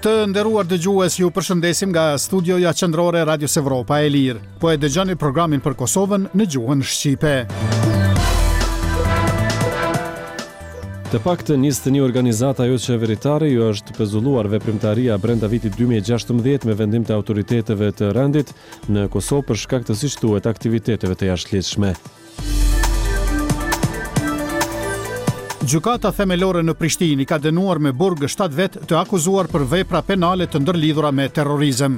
Të nderuar dëgjues, ju përshëndesim nga studioja qendrore e Radios Evropa e Lirë. Po e dëgjoni programin për Kosovën në gjuhën shqipe. Të paktën 21 organizata jo qeveritare ju është pezulluar veprimtaria brenda vitit 2016 me vendim të autoriteteve të rendit në Kosovë për shkak të siç thuhet aktiviteteve të jashtëligjshme. Gjykata themelore në Prishtinë ka dënuar me burg 7 vet të akuzuar për vepra penale të ndërlidhura me terrorizëm.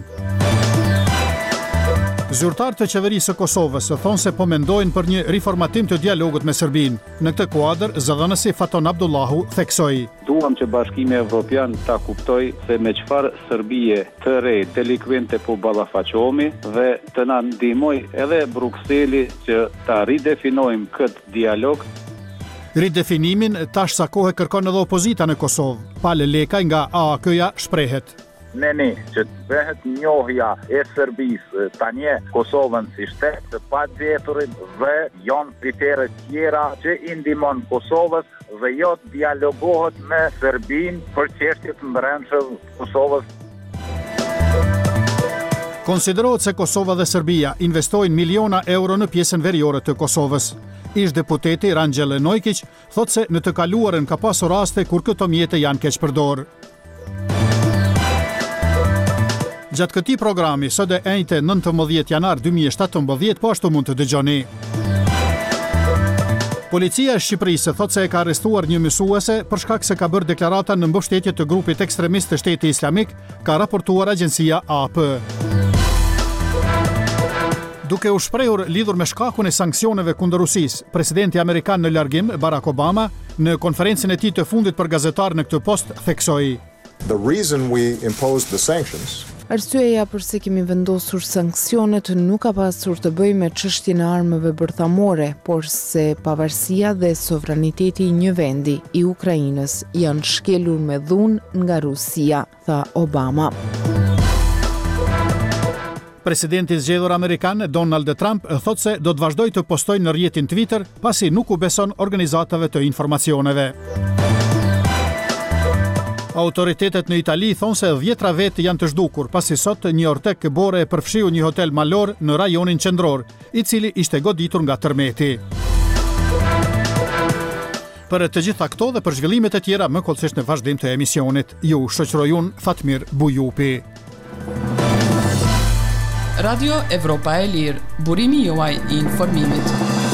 Zyrtarët e qeverisë së Kosovës thonë se po mendojnë për një riformatim të dialogut me Serbinë. Në këtë kuadër, zëdhënësi Faton Abdullahu theksoi: Duam që Bashkimi Evropian ta kuptoj se me çfarë Serbie të re delikvente po ballafaqohemi dhe të na ndihmoj edhe Brukseli që ta ridefinojmë këtë dialog. Ridefinimin tash sa kohë kërkon edhe opozita në Kosovë. Pale Lekaj nga AAK-ja shprehet: Neni që të bëhet njohja e Serbisë tani Kosovën si shtet të pagjeturit dhe janë kritere tjera që i ndihmon Kosovës dhe jo të dialogohet me Serbinë për çështjet të brendshme Kosovës. Konsiderohet se Kosova dhe Serbia investojnë miliona euro në pjesën veriore të Kosovës. Ish deputeti Rangjel Nojkić thot se në të kaluarën ka pasur raste kur këto mjete janë keq përdorur. Gjatë këtij programi, sot e njëjtë 19 janar 2017, po ashtu mund të dëgjoni. Policia e Shqipërisë thot se e ka arrestuar një mësuese për shkak se ka bërë deklarata në mbështetje të grupit ekstremist të Shteti Islamik, ka raportuar agjencia AP. Duke u shprehur lidhur me shkakun e sanksioneve kundër Rusisë, presidenti amerikan në largim, Barack Obama, në konferencën e tij të fundit për gazetar në këtë post theksoi: The reason we imposed the sanctions Arsyeja përse kemi vendosur sanksionet nuk ka pasur të bëjë me çështjen e armëve bërthamore, por se pavarësia dhe sovraniteti i një vendi, i Ukrainës, janë shkelur me dhunë nga Rusia, tha Obama. Presidenti i zgjedhur amerikan Donald Trump thot se do të vazhdojë të postojë në rrjetin Twitter pasi nuk u beson organizatave të informacioneve. Autoritetet në Itali thonë se 10 vetë janë të zhdukur pasi sot një ortek këbore e përfshiu një hotel malor në rajonin qendror, i cili ishte goditur nga tërmeti. Për të gjitha këto dhe për zhvillimet e tjera më kollësisht në vazhdim të emisionit, ju shoqëroj unë Fatmir Bujupi. Radio Evropa e Lirë, burimi juaj i informimit.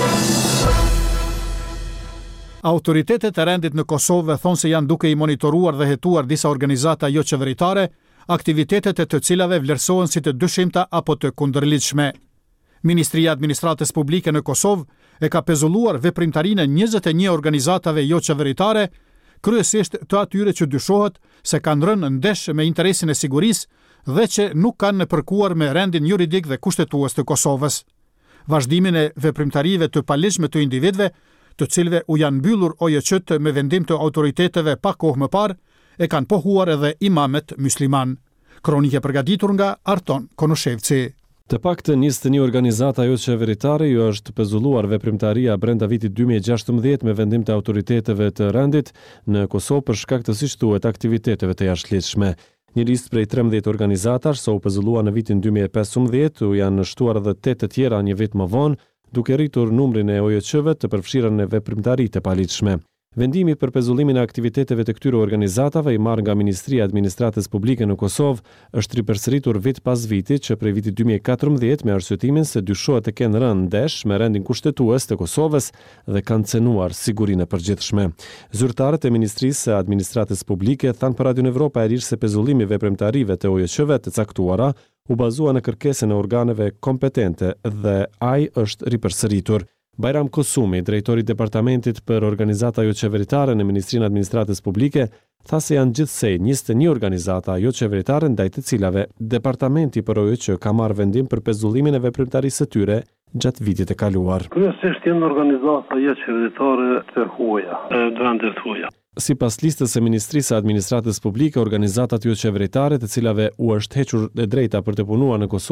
Autoritetet e rendit në Kosovë thonë se janë duke i monitoruar dhe hetuar disa organizata jo qeveritare, aktivitetet e të cilave vlerësohen si të dyshimta apo të kundërlidhshme. Ministria e Administratës Publike në Kosovë e ka pezulluar veprimtarinë e 21 organizatave jo qeveritare, kryesisht të atyre që dyshohet se kanë rënë ndesh me interesin e sigurisë dhe që nuk kanë përkuar me rendin juridik dhe kushtetues të Kosovës. Vazhdimin e veprimtarive të paligjshme të individëve, të cilëve u janë mbyllur OJQ-t me vendim të autoriteteve pa kohë më parë, e kanë pohuar edhe imamet musliman. Kronike përgatitur nga Arton Konoshevci. Të paktën 21 organizata jo qeveritare ju është pezulluar veprimtaria brenda vitit 2016 me vendim të autoriteteve të rendit në Kosovë për shkak të siç thuhet aktiviteteve të jashtëligjshme. Një listë prej 13 organizatash sa u pezullua në vitin 2015, u janë shtuar edhe 8 të tjera një vit më vonë, duke rritur numrin e OJQ-ve të përfshirë në veprimtari të paligjshme. Vendimi për pezullimin e aktiviteteve të këtyre organizatave i marrë nga Ministria e Administratës Publike në Kosovë është ripërsëritur vit pas viti që prej vitit 2014 me arsyetimin se dyshohet të kenë rënë ndesh me rendin kushtetues të Kosovës dhe kanë cenuar sigurinë e përgjithshme. Zyrtarët e Ministrisë së Administratës Publike thanë për Radion Evropa e Lirë se pezullimi veprimtarive të OJQ-ve të caktuara u bazua në kërkesën e organeve kompetente dhe ai është ripërsëritur. Bajram Kosumi, drejtori i Departamentit për Organizata jo qeveritare në Ministrinë e Administratës Publike, tha se janë gjithsej 21 organizata jo qeveritare ndaj të cilave Departamenti për OJQ ka marrë vendim për pezullimin e veprimtarisë së tyre gjatë vitit të kaluar. Kryesisht janë organizata jo qeveritare të huaja, vendet huaja. Sipas listës së Ministrisë së Administratës Publike, organizatat jo qeveritare të cilave u është hequr e drejta për të punuar në Kosovë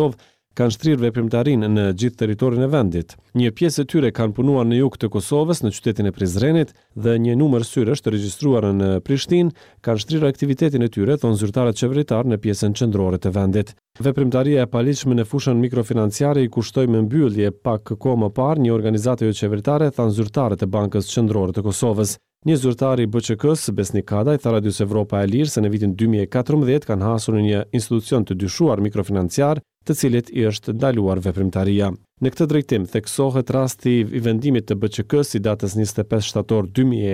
kanë shtrirë veprimtarinë në gjithë territorin e vendit. Një pjesë e tyre kanë punuar në jug të Kosovës, në qytetin e Prizrenit, dhe një numër syresh të regjistruar në Prishtinë kanë shtrirë aktivitetin e tyre, thonë zyrtarët qeveritar në pjesën qendrore të vendit. Veprimtaria e paligjshme në fushën mikrofinanciare i kushtoi me mbyllje pak kohë më parë një organizatë jo qeveritare, thanë zyrtarët e Bankës Qendrore të Kosovës. Një zyrtar i BÇK-s, Besnik Kadaj, tha Radios Evropa e Lirë se në vitin 2014 kanë hasur në një institucion të dyshuar mikrofinanciar, të cilit i është ndaluar veprimtaria. Në këtë drejtim theksohet rasti i vendimit të BÇK-s i datës 25 shtator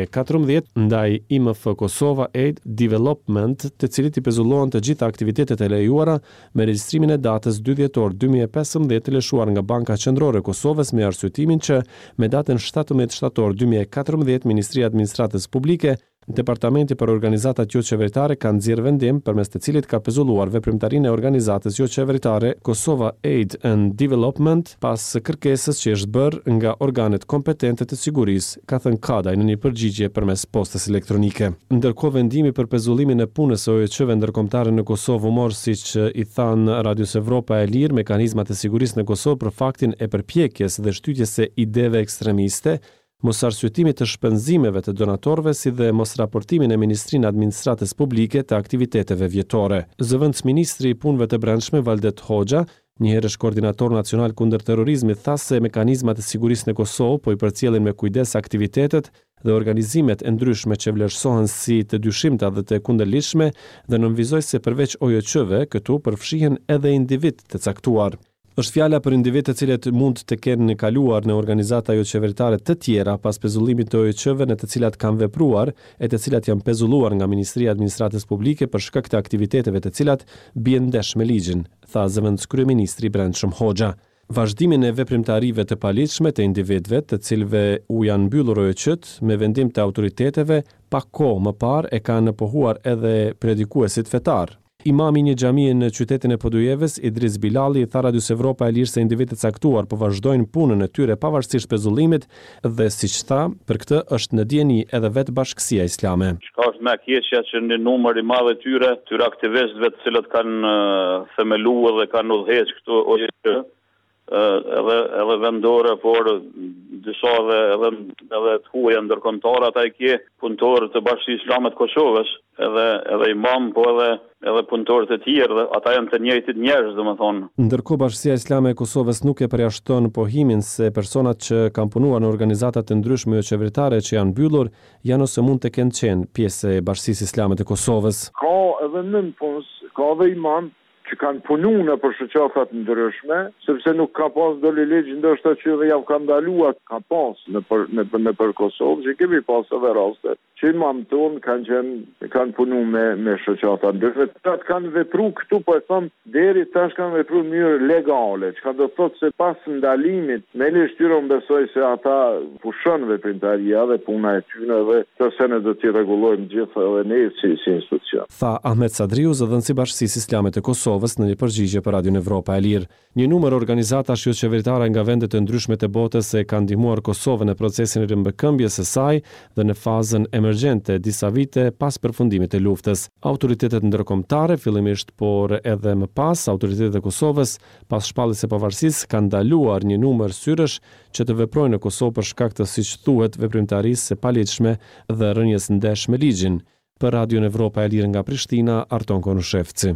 2014 ndaj IMF Kosova Aid Development, të cilit i pezullohen të gjitha aktivitetet e lejuara me regjistrimin e datës 2 dhjetor 2015 të lëshuar nga Banka Qendrore e Kosovës me arsyetimin që me datën 17 shtator 2014 Ministria e Administratës Publike Departamenti për organizatat jo qeveritare ka nxjerrë vendim përmes të cilit ka pezulluar veprimtarinë e organizatës jo qeveritare Kosova Aid and Development pas kërkesës që është bërë nga organet kompetente të sigurisë, ka thënë Kadaj në një përgjigje përmes postës elektronike. Ndërkohë vendimi për pezullimin e punës së OEQ-ve ndërkombëtare në Kosovë u mor, siç i thanë Radios Evropa e Lirë, mekanizmat e sigurisë në Kosovë për faktin e përpjekjes dhe shtytjes së ideve ekstremiste, mos arsyetimit të shpenzimeve të donatorëve si dhe mos raportimin e Ministrinë e Administratës Publike të aktiviteteve vjetore. Zëvendës ministri i punëve të brendshme Valdet Hoxha, një herësh koordinator nacional kundër terrorizmit, tha se mekanizmat e sigurisë në Kosovë po i përcjellin me kujdes aktivitetet dhe organizimet e ndryshme që vlerësohen si të dyshimta dhe të kundërlidhshme dhe nënvizoi se përveç OJQ-ve këtu përfshihen edhe individ të caktuar. Është fjala për individ të cilët mund të kenë kaluar në organizata jo qeveritare të tjera pas pezullimit të OEQ-ve në të cilat kanë vepruar e të cilat janë pezulluar nga Ministria e Administratës Publike për shkak të aktiviteteve të cilat bien ndesh me ligjin, tha zëvendës kryeministri i brendshëm Hoxha. Vazhdimin e veprimtarive të paligjshme të individëve, të cilëve u janë mbyllur OEQ-t me vendim të autoriteteve, pak kohë më parë e kanë pohuar edhe predikuesit fetar. Imami një xhamie në qytetin e Podujevës, Idris Bilali, tha Radios Evropa e Lirë se individët caktuar po vazhdojnë punën e tyre pavarësisht pezullimit dhe siç tha, për këtë është në dieni edhe vetë Bashkësia Islame. Çka është më e keqja që në numër i madh të tyre aktivistëve të cilët kanë themeluar dhe kanë udhëhequr këtu OJQ, edhe vendore, por disa edhe të huaja ndërkombëtare, ata i ke punëtorë të Bashkisë Islame të Kosovës, edhe imam, po edhe punëtorët e tjerë, dhe ata janë të njëjtit njerëz, domethënë. Ndërkohë Bashkia Islame e Kosovës nuk e përjashton pohimin se personat që kanë punuar në organizata të ndryshme jo qeveritare që janë mbyllur janë ose mund të kenë qenë pjesë e Bashkisë Islame të Kosovës. Ka edhe nënpunës, ka edhe imam që kanë punu në për shoqatat ndryshme, sepse nuk ka pas doli ligj ndoshta që dhe javë ka ndaluar, ka pas në për Kosovë, që kemi pas edhe raste, që imam tonë kanë punu me shoqata ndryshme. Ata kanë vepru këtu, po e thëmë, deri tash kanë vepru në mënyrë legale, që ka do thotë se pas ndalimit, me lështyre unë besoj se ata pushon veprimtaria dhe puna e tyre dhe të sene do t'i rregullojmë gjithë edhe ne si institucion. Tha Ahmet Sadriu, zëdhënësi Bashkisë Islame të Kosovës në një përgjigje për Radion Evropa e Lirë. Një numër organizatash jo qeveritare nga vendet e ndryshme të botës e kanë ndihmuar Kosovën në procesin e rimbëkëmbjes së saj dhe në fazën emergjente disa vite pas përfundimit të luftës. Autoritetet ndërkombëtare, fillimisht por edhe më pas, autoritetet e Kosovës, pas shpalljes së pavarësisë, kanë ndaluar një numër syresh që të veprojnë në Kosovë për shkak të, siç thuhet, veprimtarisë së paligjshme dhe rënies ndesh me ligjin. Për Radion Evropa e Lirë nga Prishtina, Arton Konushevci.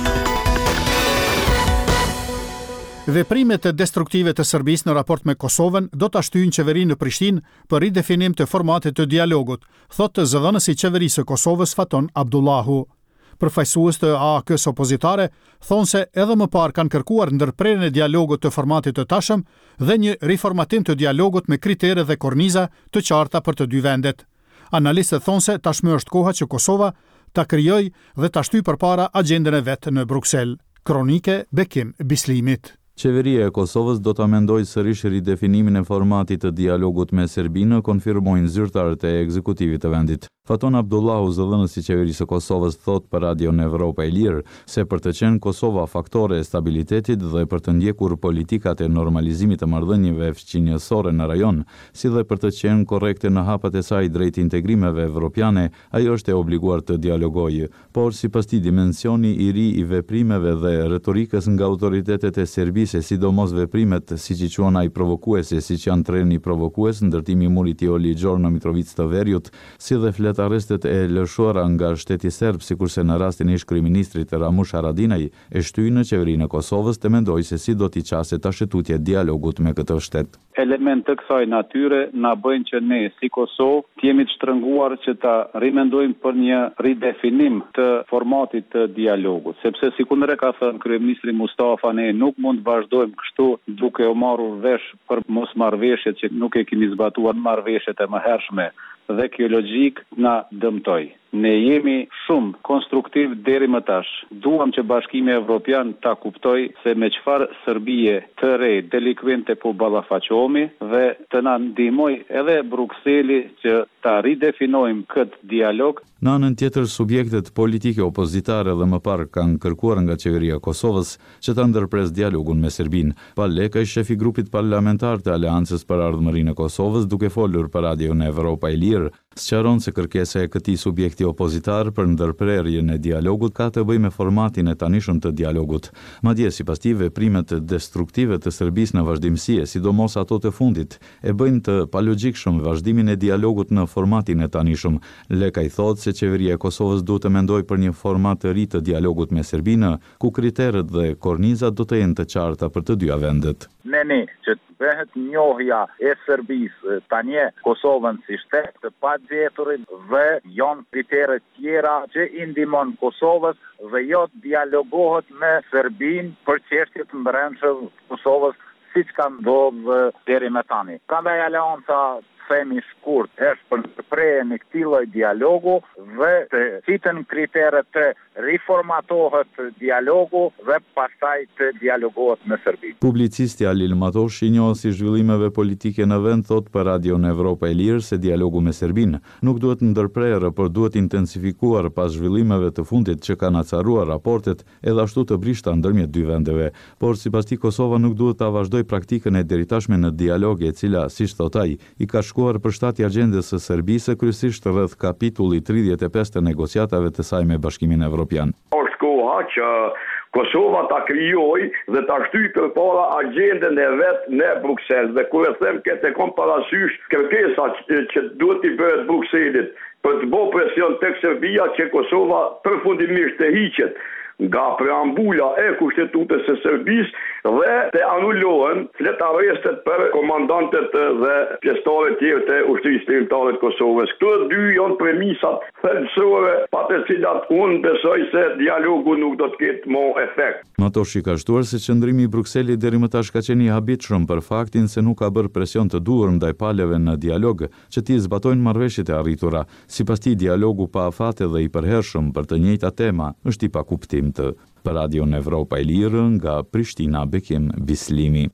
Veprimet e destruktive të Serbisë në raport me Kosovën do ta shtyjnë qeverinë në Prishtinë për ridefinim të formatit të dialogut, thotë zëdhënësi i qeverisë së Kosovës Faton Abdullahu. Përfaqësues të AAK-s opozitare thonë se edhe më parë kanë kërkuar ndërprerjen e dialogut të formatit të tashëm dhe një riformatim të dialogut me kritere dhe korniza të qarta për të dy vendet. Analistët thonë se tashmë është koha që Kosova ta krijojë dhe ta shtyjë përpara agjendën e vet në Bruksel. Kronike Bekim Bislimit. Qeveria e Kosovës do ta mendojë sërish ridefinimin e formatit të dialogut me Serbinë, konfirmojnë zyrtarët e ekzekutivit të vendit. Faton Abdullahu, zëdhënësi i qeverisë së Kosovës, thot për Radion Evropa e Lirë se për të qenë Kosova faktore e stabilitetit dhe për të ndjekur politikat e normalizimit të marrëdhënieve fqinjësore në rajon, si dhe për të qenë korrekte në hapat e saj drejt integrimeve evropiane, ajo është e obliguar të dialogojë, por sipas tij dimensioni i ri i veprimeve dhe retorikës nga autoritetet e Serbisë se sidomos veprimet, siç i quhen ai provokuesi, siç janë treni provokues, ndërtimi i murit i Oligjor në Mitrovicë të Veriut, si dhe flet arrestet e lëshuara nga shteti serb, sikurse në rastin e ish-kryeministrit Ramush Haradinaj e shtyi në qeverinë e Kosovës të mendoj se si do t'i qasë tashetutje dialogut me këtë shtet. Element të kësaj natyre na bëjnë që ne si Kosovë të jemi të shtrënguar që ta rimendojmë për një ridefinim të formatit të dialogut, sepse sikundër ka thënë kryeministri Mustafa, ne nuk mund të vazhdojmë kështu duke u marrur vesh për mosmarrëveshjet që nuk e kemi zbatuar marrëveshjet e mëhershme dhe kjo logjik na dëmtoi. Ne jemi shumë konstruktiv deri më tash. Duam që Bashkimi Evropian ta kuptoj se me çfarë Serbie të re delikuente po ballafaqohemi dhe të na ndihmoj edhe Brukseli që ta ridefinojmë këtë dialog. Në anën tjetër, subjektet politike opozitare dhe më parë kanë kërkuar nga qeveria e Kosovës që ta ndërpres dialogun me Serbinë. Paleka, shefi grupit parlamentar të Aleancës për Ardhmërinë e Kosovës, duke folur për Radion Evropa e Lirë, sqaron se kërkesa e këtij subjekti opozitar për ndërprerjen e dialogut ka të bëjë me formatin e tanishëm të dialogut. Madje sipas tij veprimet destruktive të Serbisë në vazhdimsi, sidomos ato të fundit, e bëjnë të palogjikshëm vazhdimin e dialogut në formatin e tanishëm. Leka i thotë se qeveria e Kosovës duhet të mendojë për një format të ri të dialogut me Serbinë, ku kriteret dhe kornizat do të jenë të qarta për të dyja vendet. Neni që të bëhet njohja e Serbisë tani Kosovën si shtet të pagjeturin dhe janë kritere tjera që i ndihmon Kosovës dhe jo dialogohet me Serbinë për çështjet të brendshme Kosovës siç ka ndodhur deri më tani. Prandaj Aleanca themi shkurt është për ndërprerjen e këtij lloji dialogu dhe të citen kriteret të riformatohet dialogu dhe pastaj të dialogohet me Serbinë. Publicisti Alil Matosh, i njohur si zhvillimeve politike në vend, thot për Radion Evropa e Lirë se dialogu me Serbinë nuk duhet ndërprerë, por duhet intensifikuar pas zhvillimeve të fundit që kanë acaruar raportet edhe ashtu të brishta ndërmjet dy vendeve. Por sipas tij Kosova nuk duhet ta vazhdojë praktikën e deritashme në dialog, e cila, siç thot ai, i ka shkuar përshtatje agjendës së Serbisë, kryesisht rreth kapitullit 35 të negociatave të saj me Bashkimin Evropian. Është koha që Kosova ta krijoj dhe ta shtyjë përpara agjendën e vet në Bruksel. Dhe kur e them këtë kom parasysh kërkesat që duhet i bëhet Brukselit për të bërë presion tek Serbia që Kosova përfundimisht të hiqet nga preambula e kushtetutës së Serbisë dhe të anulohen flet arrestet për komandantet dhe pjesëtarët tjerë të ushtrisë ligjore të Kosovës. Këto dy janë premisat thelbësore pa të cilat unë besoj se dialogu nuk do të ketë më efekt. Matoshi ka shtuar se qëndrimi i Brukselit deri më tash ka qenë i habitshëm për faktin se nuk ka bërë presion të duhur ndaj palëve në dialog që t'i zbatojnë marrëveshjet e arritura. Sipas tij dialogu pa afate dhe i përhershëm për të njëjta tema është i pakuptim. Për Radion Evropa e Lirë, nga Prishtina, Bekim Bislimi.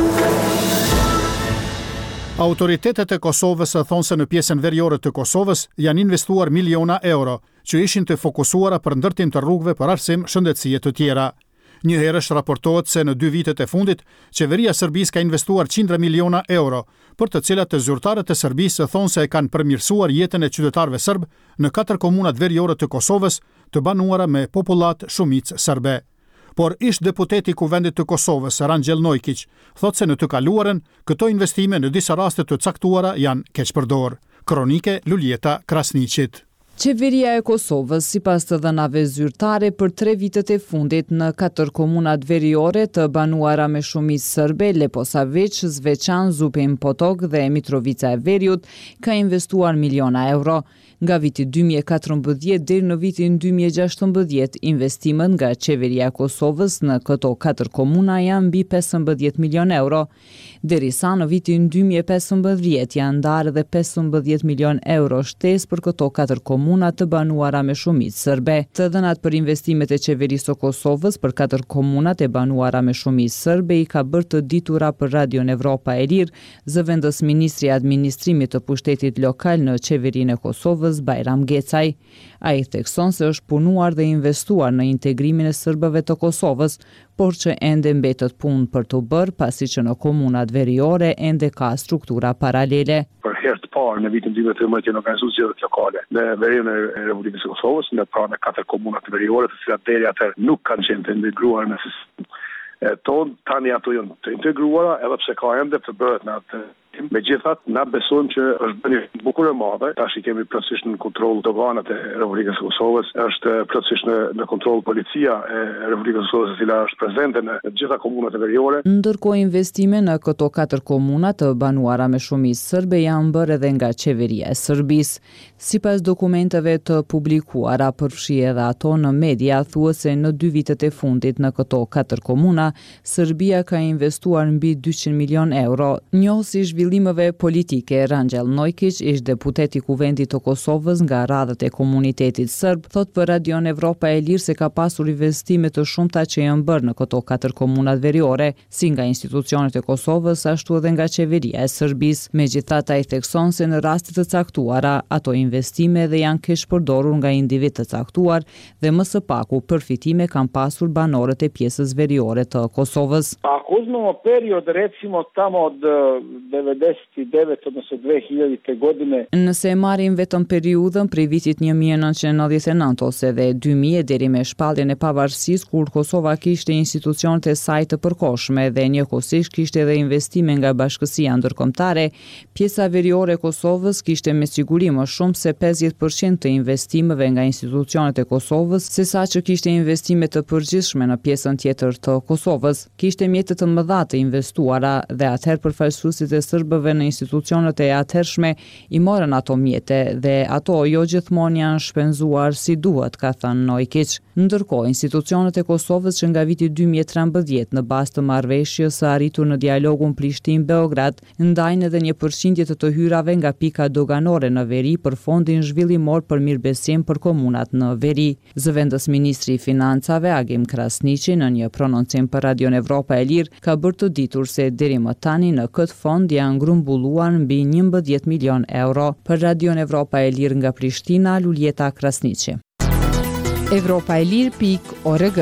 Autoritetet e Kosovës thonë se në pjesën veriore të Kosovës janë investuar miliona euro, që ishin të fokusuara për ndërtim të rrugëve për arsim shëndetësie të tjera. Njëherësh raportohet se në 2 vitet e fundit, qeveria Serbisë ka investuar 100 miliona euro, për të cilat të zyrtarët e Serbisë thonë se e kanë përmirësuar jetën e qytetarëve serb në 4 komunat veriore të Kosovës, të banuara me popullat shumicë serbe. Por ish deputeti i Kuvendit të Kosovës, Rangjel Nojkić, thotë se në të kaluarën, këto investime në disa raste të caktuara janë keqpërdor. Kronike Luljeta Krasniqit. Qeveria e Kosovës, sipas të dhënave zyrtare, për 3 vitet e fundit në 4 komunat veriore të banuara me shumicë serbe, Leposavić, Zveçan, Zupin Potok dhe Mitrovica e Veriut, ka investuar miliona euro. Nga viti 2014 deri në vitin 2016, investimet nga qeveria e Kosovës në këto 4 komuna janë mbi 15 milion euro. Derisa në vitin 2015 janë ndarë edhe 15 milion euro shtesë për këto 4 komuna të banuara me shumicë serbe. Të dhënat për investimet e qeverisë së Kosovës për 4 komunat e banuara me shumicë serbe i ka bërë të ditura për Radion Evropa e Lirë, zëvendës ministri i administrimit të pushtetit lokal në qeverinë e Kosovës, Bajram Gecaj. Ai thekson se është punuar dhe investuar në integrimin e serbëve të Kosovës, por që ende mbetet punë për të bërë, pasi që në komunat veriore ende ka struktura paralele. Për herë të parë në vitin 2013 janë organizuar zgjedhjet lokale në veriun e Republikës së Kosovës, në pranë 4 komunat veriore, të cilat deri atëherë nuk kanë qenë të integruar në sistem tonë tani ato janë të integruara edhe pse ka ende të bëhet në atë. Megjithatë, na besojmë që është bënë bukur e madhe. Tash i kemi plotësisht në kontroll doganat e Republikës së Kosovës, është plotësisht në kontroll policia e Republikës së Kosovës, e cila është prezente në të gjitha komunat e veriore. Ndërkohë investime në këto 4 komuna të banuara me shumicë serbe janë bërë edhe nga qeveria e Serbisë. Sipas dokumenteve të publikuara, përfshi edhe ato në media, thuhet se në 2 vitet e fundit në këto 4 komuna, Serbia ka investuar mbi 200 milion euro. Njohësi zhvillimeve politike, Rangjel Nojkić, ish deputet i Kuvendit të Kosovës nga radhët e komunitetit serb, thot për Radion Evropa e Lirë se ka pasur investime të shumta që janë bërë në këto 4 komunat veriore, si nga institucionet e Kosovës, ashtu edhe nga qeveria e Serbisë. Megjithatë, ai thekson se në raste të caktuara, ato investime dhe janë keq përdorur nga individ të caktuar dhe më së paku përfitime kanë pasur banorët e pjesës veriore të Kosovës. Ako uzmemo period recimo tamo od 99 odnosno 2000 godine. Nëse marrim vetëm periudhën prej vitit 1999 ose dhe 2000 deri me shpalljen e pavarësisë, kur Kosova kishte institucionet e saj të përkohshme dhe njëkohësisht kishte edhe investime nga bashkësia ndërkombëtare, pjesa veriore e Kosovës kishte me siguri më shumë se 50% të investimeve nga institucionet e Kosovës, sesa që kishte investime të përgjithshme në pjesën tjetër të Kosovës. Kishte mjete të mëdha të investuara dhe atëherë përfaqësuesit e serbëve në institucionet e atëhershme i morën ato mjete dhe ato jo gjithmonë janë shpenzuar si duhet, ka thënë Nojkić. Ndërkohë, institucionet e Kosovës që nga viti 2013 në bazë të marrëveshjes së arritur në dialogun Prishtinë-Beograd ndajnë edhe një përqindje të hyrave nga pika doganore në veri për fondin zhvillimor për mirëbesim për komunat në veri. Zëvendës ministri i financave Agim Krasniqi në një prononcim për Radion Evropa e Lirë ka bërë të ditur se deri më tani në këtë fond janë grumbulluar mbi 11 milion euro. Për Radion Evropa e Lirë nga Prishtina, Luljeta Krasniqi. Evropaelir.org.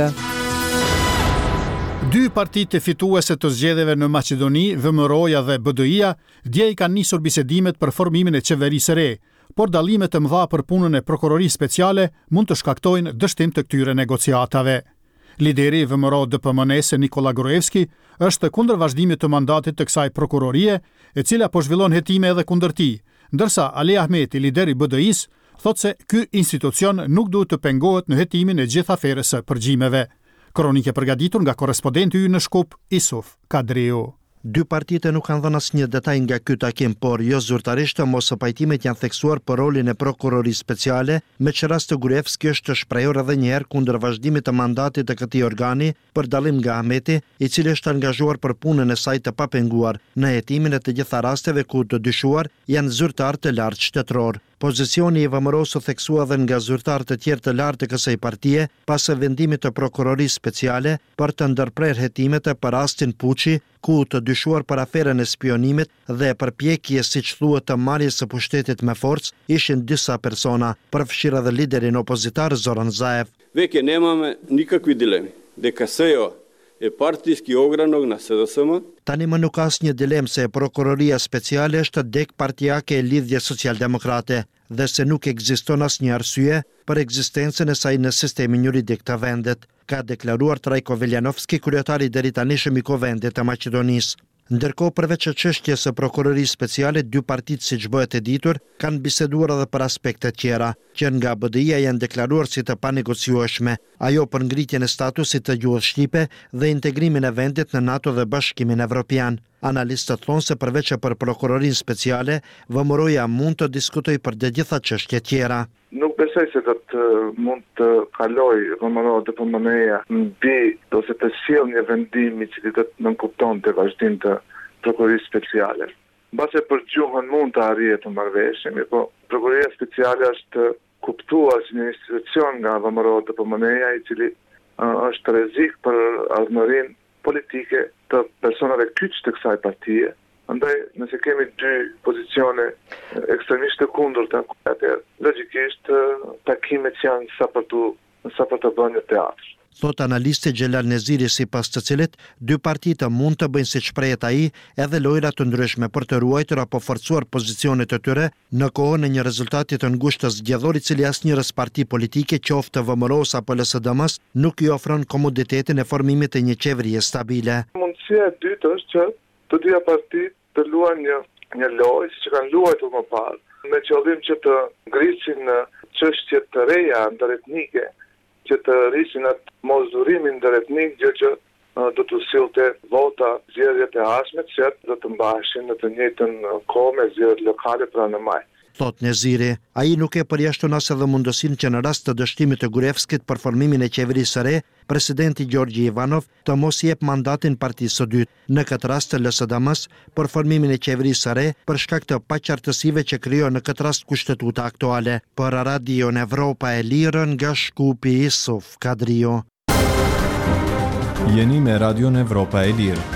2 partitë fituese të zgjedhjeve në Maqedoni, VMRO-ja dhe BDI-ja, dje i kanë nisur bisedimet për formimin e qeverisë së re, por dallimet e mëdha për punën e prokurorisë speciale mund të shkaktojnë dështim të këtyre negociatave. Lideri i VMRO-DPMNE-s Nikola Gruevski është kundër vazhdimit të mandatit të kësaj prokurorie, e cila po zhvillon hetime edhe kundër tij, ndërsa Ali Ahmeti, lideri i BDI-s, thotë se ky institucion nuk duhet të pengohet në hetimin e gjithë aferës së përgjimeve. Kronike përgatitur nga korrespondenti ynë në Shkup, Isuf Kadriu. 2 partitë nuk kanë dhënë asnjë detaj nga ky takim, por jo zyrtarisht mos së pajtimet janë theksuar për rolin e prokurorisë speciale, me që rast të Gruevski është shprehur edhe një herë kundër vazhdimit të mandatit të këtij organi, për dallim nga Ahmeti, i cili është angazhuar për punën e saj të papenguar në hetimin e të gjitha rasteve ku të dyshuar janë zyrtar të lartë shtetëror. Pozicioni i VMRO-s u theksua edhe nga zyrtar të tjerë të lartë të kësaj partie pas vendimit të prokurorisë speciale për të ndërprerë hetimet për rastin Puçi, ku të dyshuar për aferën e spionimit dhe përpjekje, siç thuhet, të marrjes së pushtetit me forcë ishin disa persona, përfshirë edhe liderin opozitar Zoran Zaev. Veke nemamo nikakvi dilemi дека SEO e partijski ogranog na SDSM. Tani më nuk ka asnjë dilemë se prokuroria speciale është dek partijake e Lidhjes Socialdemokrate dhe se nuk ekziston asnjë arsye për ekzistencën e saj në sistemin juridik të vendit, ka deklaruar Trajko Veljanovski, kryetari deri tanishëm i Kuvendit të Maqedonisë. Ndërkohë, përveç çështjes së prokurorisë speciale, 2 partitë, siç bëhet e ditur, kanë biseduar edhe për aspekte tjera, që nga BDI-ja janë deklaruar si të panegociueshme, ajo për ngritjen e statusit të gjuhës shqipe dhe integrimin e vendit në NATO dhe Bashkimin Evropian. Analistët thonë se përveç për prokurorinë speciale, VMRO-ja mund të diskutojë për të gjitha çështje tjera. Nuk besoj se do të mund të kaloj VMRO-DPMNE-ja mbi ose të sjellë një vendim i cili do të nënkuptonte vazhdim të prokurorisë speciale. Mbase për gjuhën mund të arrihet të marrëveshje, po prokuroria speciale është kuptuar si një institucion nga VMRO-DPMNE-ja i cili është rrezik për ardhmërinë politike të personave kyç të kësaj partie. Andaj, nëse kemi 2 pozicione ekstremisht të kundërta, atëherë logjikisht takimet janë sa për të bënë teatr. thot analisti Xhelal Neziri, sipas të cilit dy partitë mund të bëjnë siç prehet ai edhe lojra të ndryshme për të ruajtur apo forcuar pozicionet e tyre në kohën e një rezultati të ngushtë të zgjedhur i cili asnjërs parti politike, qoftë VMRO-s apo LSDM-s, nuk i ofron komoditetin e formimit të një qeverie stabile. Mundësia e dytë është që të dyja partitë të luajnë një lojë siç kanë luajtur më parë, me qëllim që të ngrisin çështje të reja ndëretnike, që të rrisin atë mosdurimin ndëretnik, gjë që do të sillte vota zgjedhjet e ardhshme, që do të mbaheshin në të njëjtën kohë me zgjedhjet lokale pranë në maj. Thot Neziri, ai nuk e përjashton as edhe mundësinë që në rast të dështimit të Gruevskit për formimin e qeverisë së re, presidenti Gjorgji Ivanov të mos jep mandatin partisë së dytë, në këtë rast të LSDM-s, për formimin e qeverisë së re për shkak të paqartësive që krijon në këtë rast kushtetuta aktuale. Për Radio Evropa e Lirë nga Shkupi, Isuf Kadrio. Jeni me Radio Evropa e Lirë.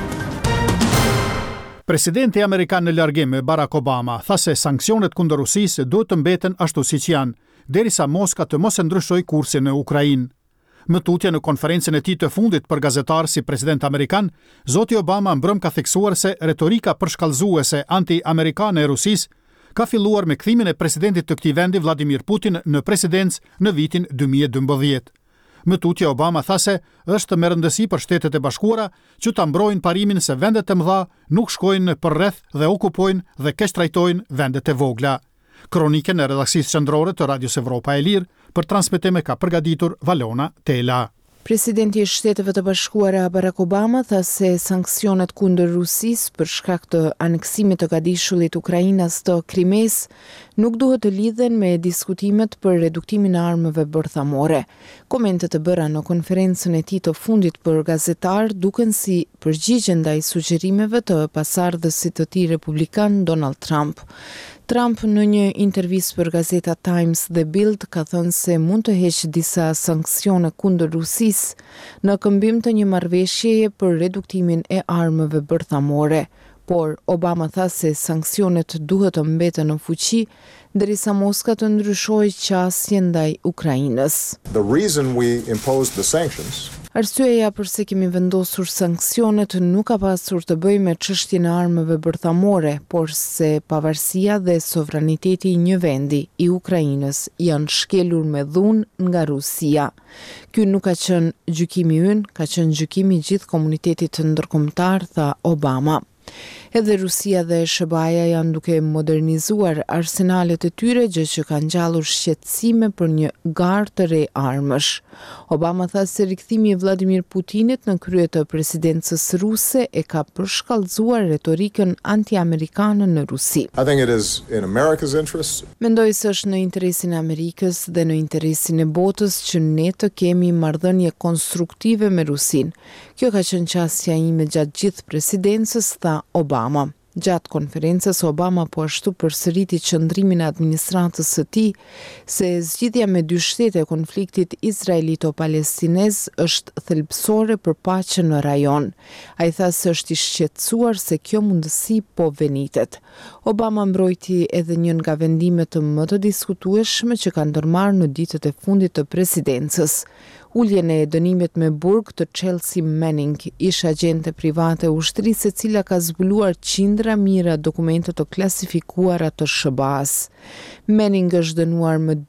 Presidenti Amerikan në largim Barack Obama tha se sanksionet kundër Rusisë duhet të mbeten ashtu siç janë, derisa Moska të mos e ndryshojë kursin në Ukrainë. Më tutje në konferencën e tij të fundit për gazetarë si president amerikan, zoti Obama mbrëm ka theksuar se retorika përshkallëzuese anti-amerikane e Rusisë ka filluar me kthimin e presidentit të këtij vendi Vladimir Putin në presidencë në vitin 2012. Më tutje Obama tha se është me rëndësi për Shtetet e Bashkuara që ta mbrojnë parimin se vendet e mëdha nuk shkojnë për rreth dhe okupojnë dhe keq trajtojnë vendet e vogla. Kronikën e redaksisë qendrore të Radios Evropa e Lirë për transmetim e ka përgatitur Valona Tela. Presidenti i Shteteve të Bashkuara Barack Obama tha se sanksionet kundër Rusisë për shkak të aneksimit të gadishullit Ukrainas të Krimes nuk duhet të lidhen me diskutimet për reduktimin e armëve bërthamore. Komentet e bëra në konferencën e tij të fundit për gazetar duken si përgjigje ndaj sugjerimeve të pasardhësit të tij republikan Donald Trump. Trump në një intervistë për gazeta Times dhe Bild ka thënë se mund të heqë disa sanksione kundër Rusisë në këmbim të një marrëveshjeje për reduktimin e armëve bërthamore, por Obama tha se sanksionet duhet të mbeten në fuqi derisa Moska të ndryshojë qasjen ndaj Ukrainës. The reason we imposed the sanctions Arsyeja pse kemi vendosur sanksionet nuk ka pasur të bëjë me çështjen e armëve bërthamore, por se pavarësia dhe sovraniteti i një vendi, i Ukrainës, janë shkelur me dhunë nga Rusia. Ky nuk ka qenë gjykimi ynë, ka qenë gjykimi i gjithë komunitetit ndërkombëtar, tha Obama. Edhe Rusia dhe SBA-ja janë duke modernizuar arsenalet e tyre, gjë që ka ngjallur shqetësime për një garë të re armësh. Obama tha se rikthimi i Vladimir Putinit në krye të presidencës ruse e ka përshkallëzuar retorikën anti-amerikane në Rusi. I think it is in America's interest. Mendoj se është në interesin e Amerikës dhe në interesin e botës që ne të kemi marrëdhënie konstruktive me Rusin. Kjo ka qenë qasja ime gjatë gjithë presidencës, tha Obama. Gjatë konferencës, Obama po ashtu përsëriti qëndrimin e administratës së tij se zgjidhja me dy shtete e konfliktit izraelito-palestinez është thelbësore për paqen në rajon. Ai tha se është i shqetësuar se kjo mundësi po venitet. Obama mbrojti edhe një nga vendimet më të diskutueshme që kanë ndërmarrë në ditët e fundit të presidencës. Uljen e dënimit me burg të Chelsea Manning, ish agjente private ushtrisë e cila ka zbuluar qindra mijëra dokumente të klasifikuara të SBA-s. Manning është dënuar më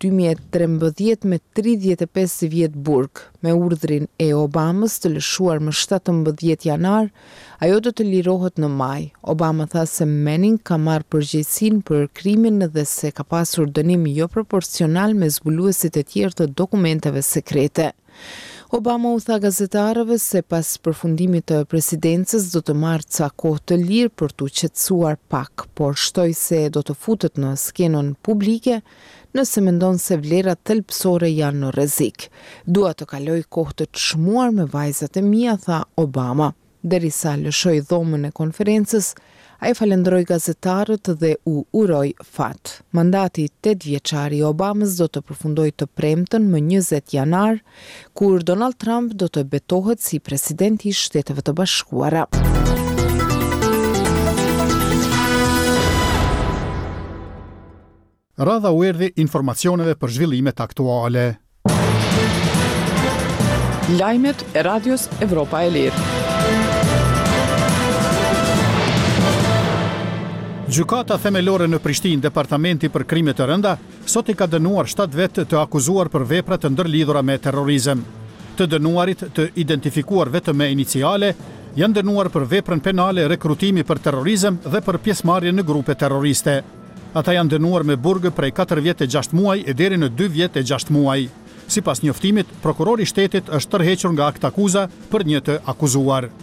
2013 me 35 vjet burg. Me urdhrin e Obamës të lëshuar më 17 janar, ajo do të lirohet në maj. Obama tha se Manning ka marrë përgjegjësinë për krimin dhe se ka pasur dënim jo proporcional me zbuluesit e tjerë të dokumenteve sekrete. Obama u tha gazetarëve se pas përfundimit të presidencës do të marrë ca kohë të lirë për t'u qetësuar pak, por shtoi se do të futet në skenën publike nëse mendon se vlerat thelbësore janë në rrezik. Dua të kaloj kohë të çmuar me vajzat e mia, tha Obama. Derisa lëshoi dhomën e konferencës, ai falenderoi gazetarët dhe u uroi fat. Mandati 8 vjeçar i Obamës do të përfundojë të premten më 20 janar, kur Donald Trump do të betohet si presidenti i Shteteve të Bashkuara. Radha u erdhi informacioneve për zhvillimet aktuale. Lajmet e Radios Evropa e Lirë. Gjykata themelore në Prishtinë, Departamenti për krime të rënda, sot i ka dënuar 7 vetë të akuzuar për vepra të ndërlidhura me terrorizëm. Të dënuarit, të identifikuar vetëm me iniciale, janë dënuar për veprën penale rekrutimi për terrorizëm dhe për pjesëmarrje në grupe terroriste. Ata janë dënuar me burg prej 4 vjet e 6 muaj e deri në 2 vjet e 6 muaj. Sipas njoftimit, prokurori i shtetit është tërhequr nga akt akuza për një të akuzuar.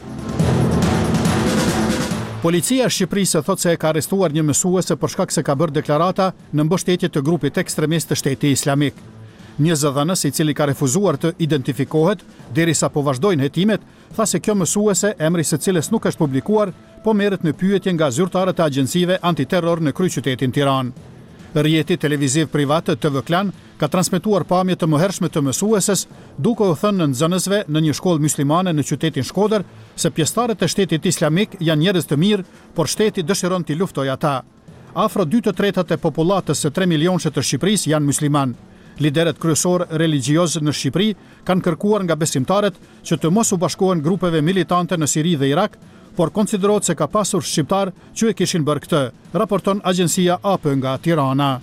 Policia e Shqipërisë thotë se e ka arrestuar një mësuese për shkak se ka bërë deklarata në mbështetje të grupit ekstremist të Shteti Islamik. Një zëdhënës i cili ka refuzuar të identifikohet derisa po vazhdojnë hetimet, tha se kjo mësuese, emri së cilës nuk është publikuar, po merret në pyetje nga zyrtarët e agjencive antiterror në kryeqytetin Tiranë. Rjeti televiziv privat TV Klan ka transmetuar pamje të mëhershme të mësueses, duke u thënë në nxënësve në një shkollë muslimane në qytetin Shkodër se pjesëtarët e Shtetit Islamik janë njerëz të mirë, por shteti dëshiron t'i luftojë ata. Afro 2/3 e popullatës së 3 milionshë të Shqipërisë janë musliman. Liderët kryesor religjioz në Shqipëri kanë kërkuar nga besimtarët që të mos u bashkohen grupeve militante në Siri dhe Irak, por konsiderohet se ka pasur shqiptar që e kishin bërë këtë, raporton agjencia AP nga Tirana.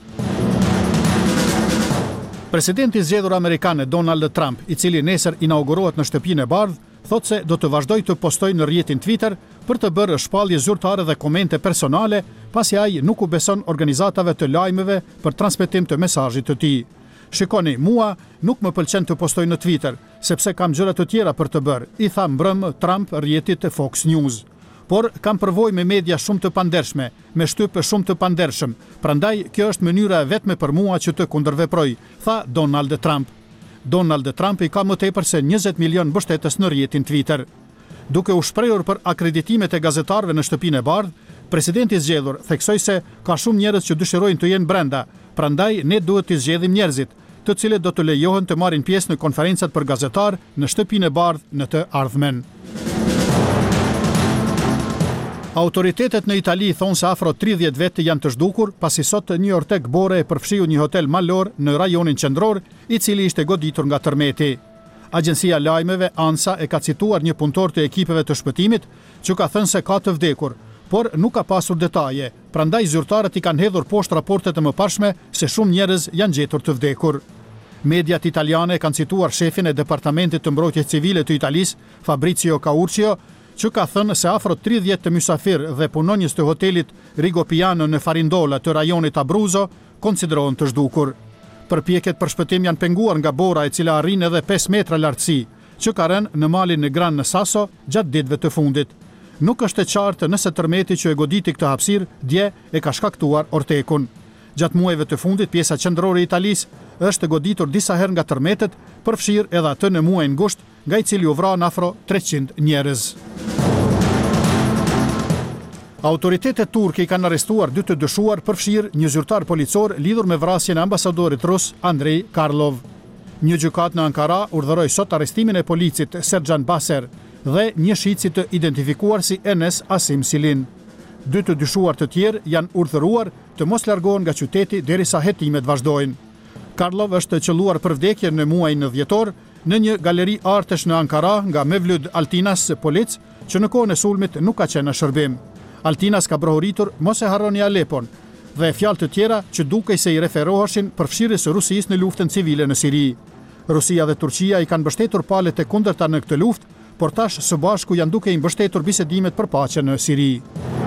Presidenti i zgjedhur amerikan Donald Trump, i cili nesër inaugurohet në Shtëpinë e Bardhë, thotë se do të vazhdojë të postojë në rrjetin Twitter për të bërë shpallje zyrtare dhe komente personale, pasi ai nuk u beson organizatave të lajmeve për transmetim të mesazhit të tij. Shikoni, mua nuk më pëlqen të postoj në Twitter, sepse kam gjëra të tjera për të bërë, i tha mbrëm Trump rrjetit të Fox News. Por kam përvojë me media shumë të pandershme, me shtypë shumë të pandershëm, prandaj kjo është mënyra e vetme për mua që të kundërveproj, tha Donald Trump. Donald Trump i ka më tepër se 20 milion mbështetës në rrjetin Twitter. Duke u shprehur për akreditimet e gazetarëve në Shtëpinë e Bardhë, presidenti i zgjedhur theksoi se ka shumë njerëz që dëshirojnë të jenë brenda, prandaj ne duhet të zgjedhim njerëzit, të cilët do të lejohen të marrin pjesë në konferencat për gazetar në Shtëpinë e Bardhë në të ardhmen. Autoritetet në Itali thonë se afro 30 vetë janë të zhdukur, pasi sot një ortek bore e përfshiu një hotel malor në rajonin qendror, i cili ishte goditur nga tërmeti. Agjencia lajmeve ANSA e ka cituar një punëtor të ekipeve të shpëtimit që ka thënë se ka të vdekur, por nuk ka pasur detaje, prandaj zyrtarët i kanë hedhur poshtë raportet e mëparshme se shumë njerëz janë gjetur të vdekur. Mediat italiane kanë cituar shefin e Departamentit të Mbrojtjes Civile të Italisë, Fabrizio Caurcio, që ka thënë se afro 30 të mysafir dhe punonjës të hotelit Rigopiano në Farindola të rajonit Abruzzo konsiderohen të zhdukur. Përpjekjet për shpëtim janë penguar nga bora e cila arrin edhe 5 metra lartësi, që ka rënë në malin në Gran Sasso gjatë ditëve të fundit. Nuk është e qartë nëse tërmeti që e goditi këtë hapësirë dje e ka shkaktuar ortekun. Gjatë muajve të fundit, pjesa qendrore e Italisë është goditur disa herë nga tërmetet, përfshirë edhe atë në muajin gusht, nga i cili u vran afro 300 njerëz. Autoritetet turke i kanë arrestuar 2 të dyshuar, përfshirë një zyrtar policor lidhur me vrasjen e ambasadorit rus Andrei Karlov. Një gjykat në Ankara urdhëroi sot arrestimin e policit Serjan Baser dhe një shici të identifikuar si Enes Asim Silin. 2 të dyshuar të tjerë janë urdhëruar të mos largohen nga qyteti derisa hetimet vazhdojnë. Karlov është qelluar për vdekje në muajin dhjetor në një galeri artesh në Ankara nga Mevlud Altinas polic, që në kohën e sulmit nuk ka qenë në shërbim. Altinas ka brohuritur mos e harroni Alepon dhe fjalë të tjera që dukej se i referoheshin përfshirjes së Rusisë në luftën civile në Siri. Rusia dhe Turqia i kanë mbështetur palët e kundërta në këtë luftë, por tash së bashku janë duke i mbështetur bisedimet për paqe në Siri.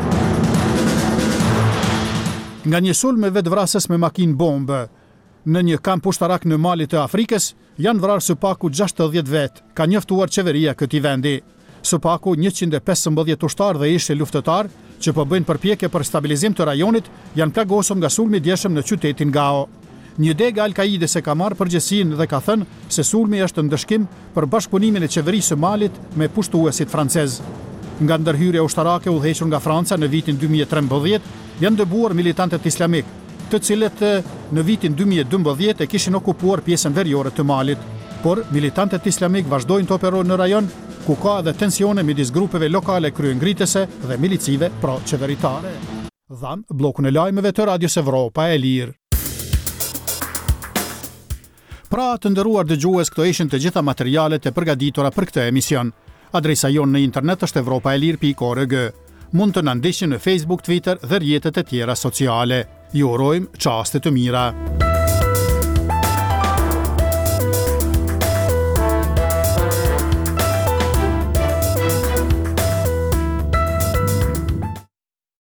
Nga një sulm me vetvrasës me makinë bombë në një kamp ushtarak në Mali të Afrikës, janë vrarë së paku 60 vetë, ka njoftuar qeveria këtij vendi. Së paku 115 ushtarë dhe ishte luftëtar që po bëjnë përpjekje për stabilizim të rajonit janë plagosur nga sulmi djeshëm në qytetin Gao. Një deg Al-Kaides e ka marrë përgjegjësinë dhe ka thënë se sulmi është ndëshkim për bashkëpunimin e qeverisë së Malit me pushtuesit francez. Nga ndërhyrja ushtarake udhëhequr nga Franca në vitin 2013 janë dëbuar militantët islamik, të cilët në vitin 2012 e kishin okupuar pjesën veriore të Malit. Por militantët islamik vazhdojnë të operojnë në rajon ku ka edhe tensione midis grupeve lokale kryengritese dhe milicive pro-qeveritare. Dham blokun e lajmeve të Radios Evropa e Lirë. Pra të nderuar dëgjues, këto ishin të gjitha materialet e përgatitura për këtë emision. Adresa jonë në internet është evropaelir.org. Mund të na ndiqni në Facebook, Twitter dhe rrjetet e tjera sociale. Ju urojmë çaste të mira.